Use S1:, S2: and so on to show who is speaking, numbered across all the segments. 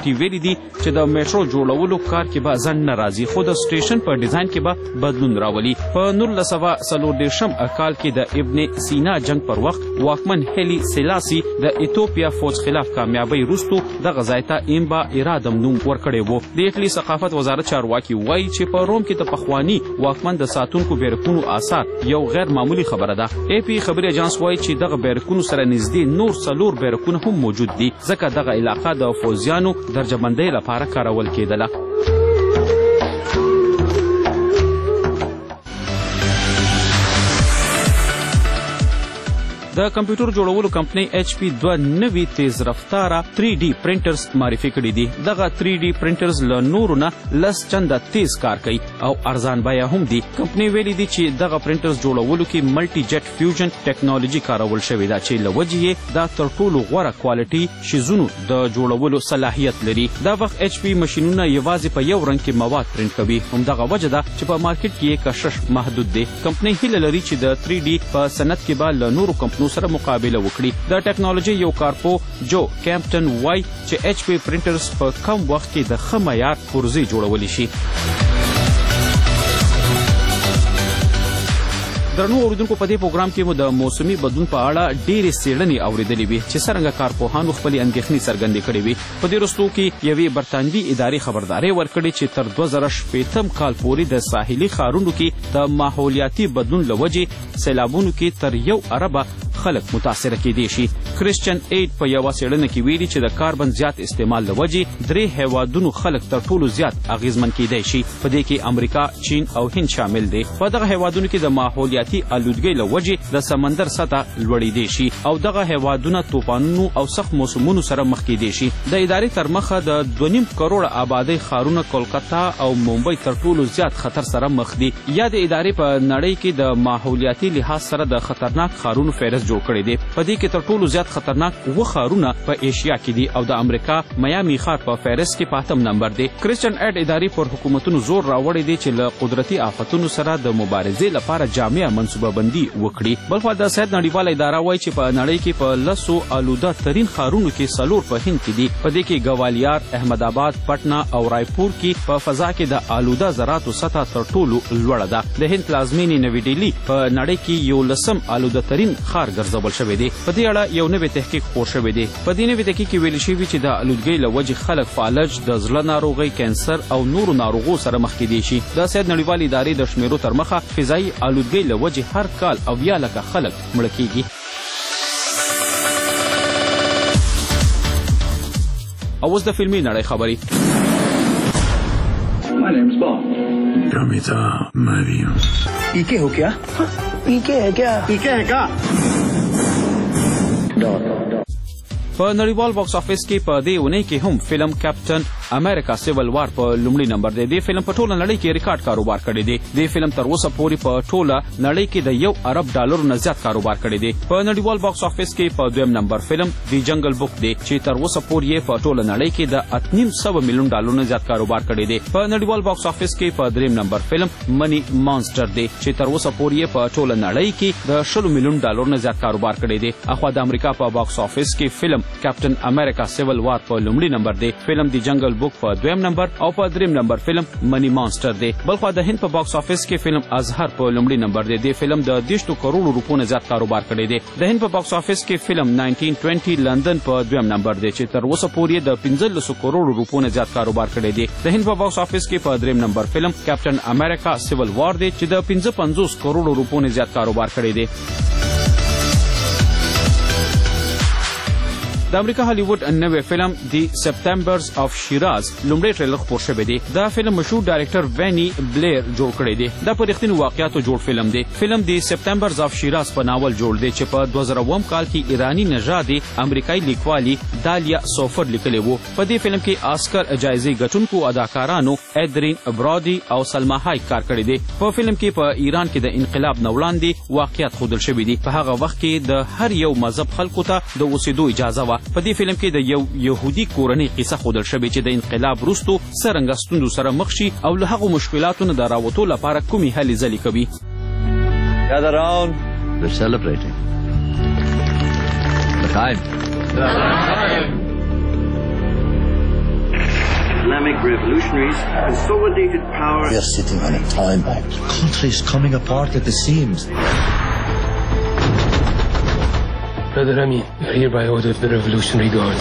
S1: اتھارټي ویلي دي چې د میټرو جوړولو کار کې به ځنډ نه راځي، خو د سټیشن په ډیزاین کې به بدلون راولي. په 1940 کال کې د ابن سینا جنگ پر وخت واکمن هیلی سلاسي د ایتوپیا فوج خلاف کامیابی وروسته دغه ځای ته ایمبا ارادم نوم ورکړی و. د ایټالي ثقافت وزارت چارواکي وایي چې په روم کې د پخواني واکمن د ساتونکو بیرکونو آثار یو غیر معمولی خبره ده. ای پی خبري اجانس وایي چې دغه بیرکونو سره نږدې نور 4 بیرکونه هم موجود دي، ځکه دغه علاقه د فوجیانو درجهبندۍ لپاره کارول کېدله. د کمپیوټر جوړولو کمپنۍ ایچ پی 2 نوي تیز رفتاره 3D پرنټرز معرفي کړي دي. دغه 3D پرنټرز له نورو نه 10 چنده تیز کار کوي او ارزان بیه هم دي. کمپنۍ ویلي دي چې دغه پرنټرز جوړولو کې ملټي جیټ فیوژن ټیکنالوژي کارول شوې ده چې له وجې یې دا تر ټولو غوره کوالټي شیزونو د جوړولو صلاحیت لري. دا وخت ایچ پی ماشینونه یوازې په یو رنګ کې مواد پرنټ کوي. همدغه وجه ده چې په مارکیټ کې یې کشش محدود دی. کمپنۍ هیله لري چې د 3D په صنعت کې به له نورو کمپنیو سره مقابله وکړي. د ټیکنالوژي یو کارپو جو کیمپټن وای چې ایچ پی پرنټرز په کم وخت کې د ښه معیار پرزې جوړولی شي. درنو اوریدونکو، په دې پروګرام کې مو د موسمي بدلون په اړه ډېرې څېړنې اورېدلې وې چې څرنګه کارپوهانو خپلې اندېښنې څرګندې کړې وې. په دې وروستو کې یوې برطانوي ادارې خبرداری ورکړې چې تر 2060 کال پورې د ساحلي ښارونو کې د ماحولیاتي بدلون له وجې سیلابونو کې تر 1 اربه خلک متاثره کېدی شي. کرسچن ایډ په یوه څېړنه کې ویلي چې د کاربن زیات استعمال له وجې 3 هیوادونو خلک تر ټولو زیات اغیزمن کېدی شي. په دې کې امریکا، چین او هند شامل دي. په دغه هیوادونو کې د ماحولیاتي آلودګۍ له وجې د سمندر سطح لوړېدی شي او دغه هیوادونه طوفانونو او سخت موسمونو سره مخ کېدی شي. د ادارې تر مخه د 2.5 کروړه آبادۍ ښارونه کولکتا او ممبئی تر ټولو زیات خطر سره مخ دي. یا د ادارې په نړۍ کې د ماحولیاتي لحاظ سره د خطرناک ښارونو فهرست جوړ کړی دی. په دې کې تر ټولو زیات خطرناک 2 ښارونه په ایشیا کې دي او د امریکا میامي ښار په فهرست کې په 8م نمبر دی. کرسچن ایډ ادارې پر حکومتونو زور راوړی دی چې له قدرتي آفتونو سره د مبارزې لپاره جامع منصوبه بندي وکړي. بلخوا د صحت نړیواله اداره وایي چې په نړۍ کې په 10 آلوده ترین ښارونو کې 4 په هند کې دي. په دې کې ګوالیار، احمدآباد، پټنا او رایپور کې په فضا کې د آلوده ذراتو سطح تر ټولو لوړه ده. د هند پلازمینې نوی ډیلي په نړۍ کې 11م آلوده ترین ښار ګرځول شوی دی. په دې اړه یو نوی تحقیق خپور شوی دی. په دې نوي تحقیق کې ویل شوي چې د آلودګۍ له وجې خلک فالج، د زړه ناروغۍ، کینسر او نورو ناروغو سره مخ کېدی شي. د صحت نړیوالې ادارې د شمیرو تر مخه فضایي آلودګۍ له وجې هر کال 80 لکه خلک مړه کېږي. او اوس د فلمي نړۍ خبرې.
S2: पीके हो क्या? पीके है क्या? पीके है क्या?
S1: په نړیوال باکس افیس کې په دې اونۍ کې هم فلم کیپټن امریکا سیول وار په لومړي نمبر دی. دې فلم په ټوله نړۍ کې ریکارډ کاروبار کړی دی. دې فلم تر اوسه پورې په ټوله نړۍ کې د 1 ارب ډالرو نه زیات کاروبار کړی دی. په نړیوال باکس افیس کې په 2م نمبر فلم دی جنگل بک دی چې تر اوسه پورې په ټوله نړۍ کې د 8.5 ملیون ډالرو نه زیات کاروبار کړی دی. په نړیوال باکس افیس کې په 3م نمبر فلم منی مانسټر دی چې تر اوسه پورې په ټوله نړۍ کې د 20 ملیون ډالرو نه زیات کاروبار کړی دی. اخوا د امریکا په باکس افیس کې فلم کیپټن امریکا سیول وار په لومړي نمبر دی. فلم دی جنگل بک په 2م نمبر او په 3م نمبر فلم منی مانسټر دی. بلخوا د هند په باکس افیس کې فلم ازهر په لومړي نمبر دی. د فلم د 10 کروڑو روپو نه زیات کاروبار کړی دی. د هند په باکس افیس کې فلم 1920 لندن په 2م نمبر دی چې تر اوسه پورې د 15 کروڑو روپو نه زیات کاروبار کړی دی. د هند په باکس افیس کې په 3م نمبر فلم کیپټن امریکا سیول وار دی چې د 55 کروڑو روپو نه زیات کاروبار کړی دی. د امریکا هالیوډ نوې فلم دی سپتمبرز اف شیراز لومړی ټریلر خپور شوی دی. دا فلم مشهور ډایرکټر وینی بلیر جوړ کړی دی. دا په رښتینو واقعیاتو جوړ فلم دی. فلم دی سپتمبرز اف شیراز په ناول جوړ دی چې په 2000 کال کې ایرانی نژادي امریکایي لیکوالي دالیا سوفر لیکلی وو. په دې فلم کې آسکر جایزې ګټونکو اداکارانو ایدرین برادي او سلما هایک کار کړی دی. په فلم کې په ایران کې د انقلاب نه وړاندې واقعیت ښودل شوي دي. په هغه وخت کې د هر یو مذهب خلکو ته د اوسېدو اجازه وه. په دې فلم کې د یو يهودي کورنۍ قصه ښودل شوې چې د انقلاب وروسته څرنګه ستونزو سره مخ شي او له هغو مشکلاتو نه د راوتو لپاره کومې هلې ځلې کوي.
S3: Gather round. We're celebrating. L'chaim.
S4: Islamic revolutionaries consolidated power.
S5: We are sitting on a time bomb.
S6: The country is coming apart at the seams.
S7: Brother Rami, you're here by order of the Revolutionary Guards.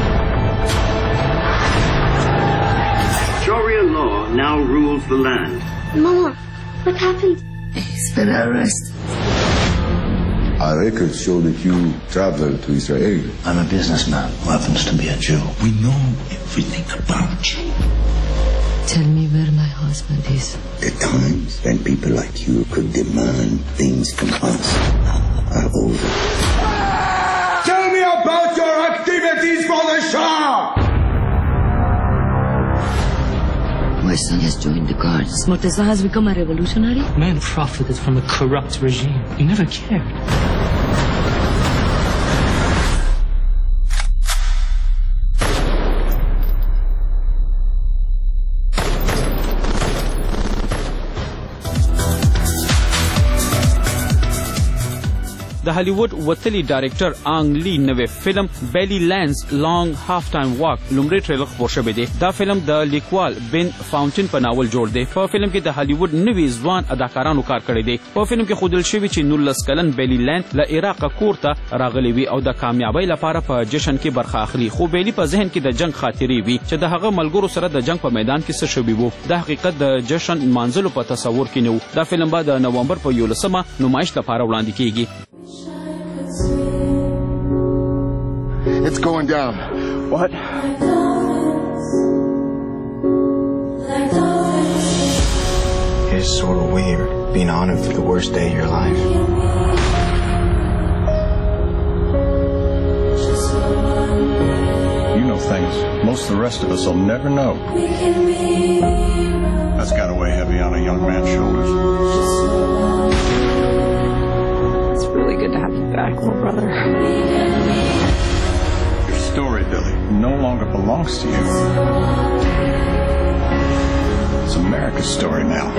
S4: Sharia law now rules the land.
S8: Mama, what happened?
S9: He's been arrested.
S10: Our records show that you traveled to Israel.
S5: I'm a businessman who happens to be a Jew.
S6: We know everything about you.
S9: Tell me where my husband is.
S5: The times when people like you could demand things from us are over.
S10: Tell me about your activities for the Shah!
S9: My son has joined the guards. Murtaza has become a revolutionary?
S7: Man profited from a corrupt regime. He never cared.
S1: د هالیوډ وتلی ډایرکټر آنګ لی نوې فلم بیلی لینز لانګ هاف ټایم واک لومړی ټریلر خپور شوی دی. دا فلم د لیکوال بن فاونټین په ناول جوړ دی. په فلم کې د هالیوډ نوي ځوان اداکارانو کار کړی دی. په فلم کې ښودل شوي چې 19 کلن بیلی لینز له عراق کور ته راغلی وي او د کامیابۍ لپاره په جشن کې برخه اخلي. خو بیلی په ذهن کې د جنگ خاطرې وي چې د هغه ملګرو سره د جنگ په میدان کې څه شوي وو. د حقیقت د جشن مانځلو په تصور کې نه و. دا فلم به د نومبر په 11 نمایش لپاره وړاندې کیږي.
S10: It's going down.
S2: What?
S11: It's sort of weird being honored for the worst day of your life.
S10: You know things most of the rest of us will never know. That's got to weigh heavy on a young man's shoulders.
S12: It's really good to have you back, little brother.
S10: Your story, Billy, no longer belongs to you. It's America's story now.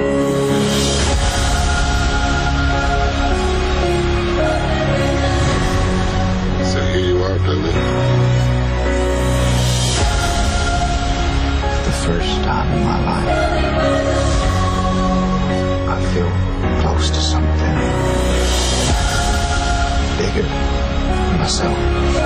S13: So here you are, Billy.
S11: For the first time in my life, I feel close to something bigger than myself.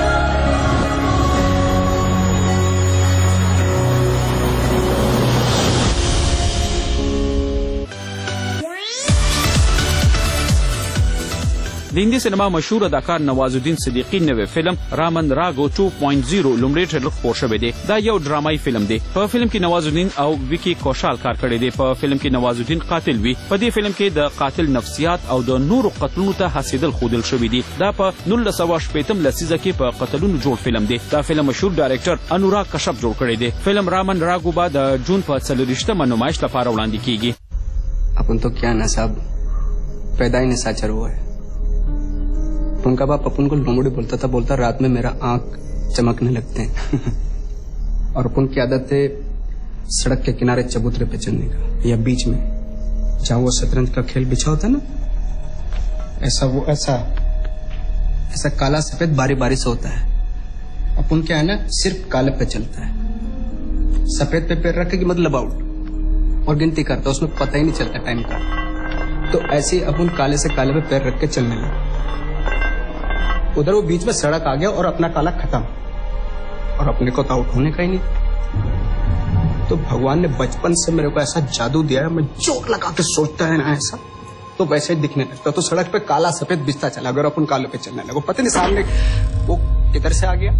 S1: د هندي سینما مشهور اداکار نوازالدین صدیقی نوې فلم رامن راګو 2.0 لومړی ټریلر خپور شوی دی. دا یو ډرامایي فلم دی. په فلم کې نوازالدین او ویکی کوشال کار کړی دی. په فلم کې نوازالدین قاتل وي. په دې فلم کې د قاتل نفسیات او د نورو قتلونو ته حسیدل ښودل شوي دي. دا په 1980 لسیزه کې په قتلونو جوړ فلم دی. دا فلم مشهور ډایرکټر انوراګ کشپ جوړ کړی دی. فلم رامن راګو به د جون په 24 نمایش لپاره وړاندې کیږي.
S14: अपन तो क्या ना साहब पैदा ही निशाचर हुआ है. अपन का बाप अपन को लोमड़ी बोलता था, बोलता रात में मेरा आंख चमकने लगते हैं. और अपन की आदत है सड़क के किनारे चबूतरे पे चलने का या बीच में जहाँ वो शतरंज का खेल बिछा होता है ना, ऐसा वो ऐसा काला सफेद बारी बारी से होता है. अपन क्या है ना सिर्फ काले पे चलता है. सफेद पे पैर रखे कि मतलब आउट और गिनती करता, उसमें पता ही नहीं चलता टाइम का. तो ऐसे ही अपन काले से काले पे पैर रख के चलने लगे. उधर वो बीच में सड़क आ गया और अपना काला खत्म और अपने को तो आउट होने का ही नहीं. तो भगवान ने बचपन से मेरे को ऐसा जादू दिया है, मैं जोर लगा के सोचता है ना ऐसा तो वैसे ही दिखने लगता. तो सड़क पे काला सफेद बिछता चला, अगर अपन काले पे चलने लगे पता नहीं सामने वो किधर से आ गया.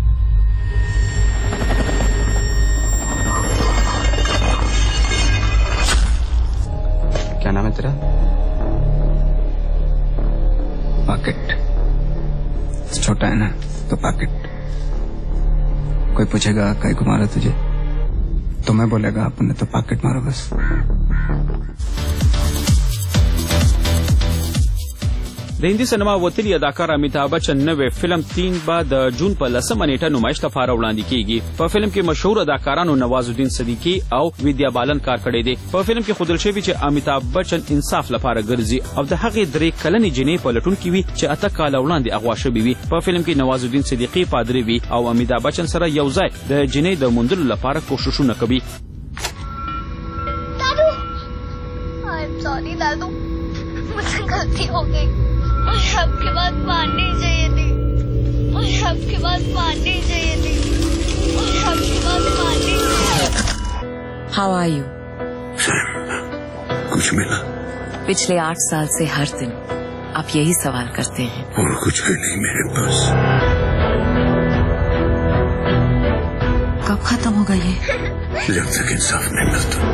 S14: क्या नाम है तेरा? पॉकेट. छोटा है ना तो पॉकेट. कोई पूछेगा कहीं को मारा तुझे तो मैं बोलेगा आपने तो पॉकेट मारो बस.
S1: د هندي سینما وتلی اداکار امیتابھ بچن نوې فلم 3 به د جون په 10 نیټه نمایش لپاره وړاندې کیږي. په فلم کې مشهور اداکارانو نواز الدین صدیقی او ویدیا بالن کار کړی دی. په فلم کې ښودل شوی چې امیتابھ بچن انصاف لپاره ګرځي او د هغې 3 کلنې جنۍ په لټون کې وي چې 8 کاله وړاندې اغوا شوې وي. په فلم کې نواز الدین صدیقی پادری وي او امیتابھ بچن سره یو ځای د جنۍ د موندلو لپاره کوششونه کوي.
S8: सॉरी दादू, मुझसे गलती हो गई. मुझे आपकी बात माननी चाहिए थी. मुझे आपकी बात माननी चाहिए थी. मुझे आपकी बात माननी चाहिए.
S9: How are you?
S5: कुछ मिला?
S9: पिछले 8 साल से हर दिन आप यही सवाल करते हैं.
S5: और कुछ है नहीं मेरे पास.
S9: कब खत्म होगा ये?
S5: जब तक इंसाफ नहीं मिलता.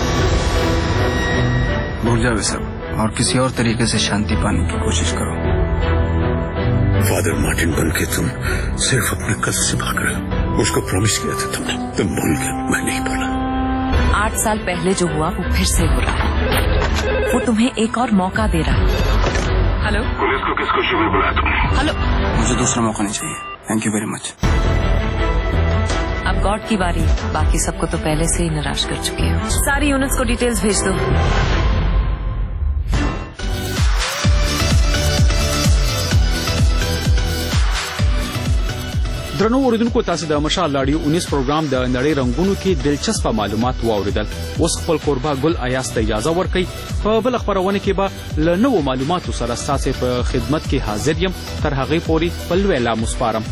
S14: भूल जाओ सब और किसी और तरीके से शांति पाने की कोशिश करो.
S5: फादर मार्टिन बन के तुम सिर्फ अपने कल से भाग रहे हो. मुझको प्रॉमिस किया था तुमने, तुम भूल गए, मैं नहीं भूला.
S9: 8 साल पहले जो हुआ वो फिर से हो रहा है. वो तुम्हें एक और मौका दे रहा है. हेलो,
S13: पुलिस को किसको शिविर बुलाया तुमने?
S9: हेलो,
S14: मुझे दूसरा मौका नहीं चाहिए. Thank you very much.
S9: अब गॉड की बारी. बाकी सबको तो पहले से ही निराश कर चुके हो. सारी यूनिट्स को डिटेल्स भेज दो.
S1: درنو اوریدونکو، تاسو د مشال رادیو 19 پروګرام د نړۍ رنگونو کې دلچسپ معلومات واوریدل. اوس خپل کوربه ګل ایاس ته اجازه ورکړئ. په بل خبرونه کې به له نوو معلوماتو سره ستاسو په خدمت کې حاضر یم. تر هغې پورې په لوی لا مسپارم.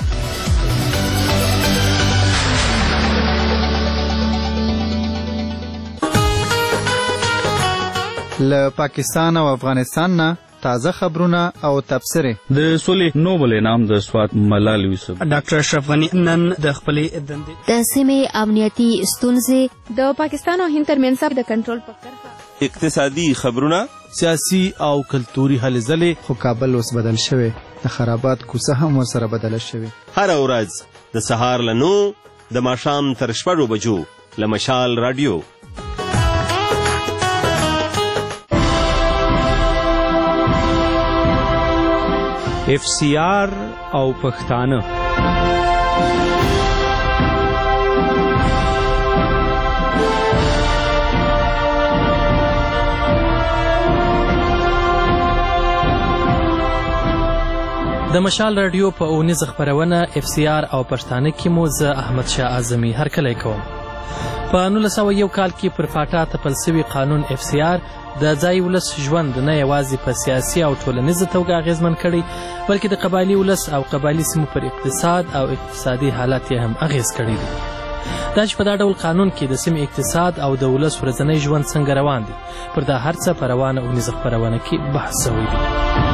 S15: له پاکستان او افغانستان نه تازه خبرونه او تبصره.
S16: د سولې نوبل انعام د سوات ملال یوسف.
S17: ډاکټر اشرف غنی نن د خپلې دندې
S18: د سیمې امنیتي ستونزې
S19: د پاکستان او هند ترمنځ د کنټرول په کرښه،
S20: اقتصادي خبرونه،
S21: سیاسي او کلتوري هلې ځلې.
S14: خو کابل اوس بدل شوی، د خرابات کوڅه هم ورسره بدله شوې.
S20: هر ورځ د سهار له 9 د ماښام تر 6 بجو له مشال رادیو.
S22: FCR او پښتانه.
S23: د مشال رادیو په اونیز خبرونه FCR او پښتانه کې مو زه احمد شاه اعظمي هرکلی کوم. په 1901 کال کې پر فاټا تپل سوي قانون FCR د ځای ولس ژوند نه یوازې په سیاسي او ټولنیزه توګه اغېزمن کړی، بلکې د قبایلي ولس او قبایلي سیمو پر اقتصاد او اقتصادي حالت یې هم اغېز کړی دی. دا چې په دا ډول قانون کې د سیمې اقتصاد او د ولس ورځنی ژوند څنګه روان دی، پر دا هر څه په روانه اونیزه خپرونه کې بحث شوی دی.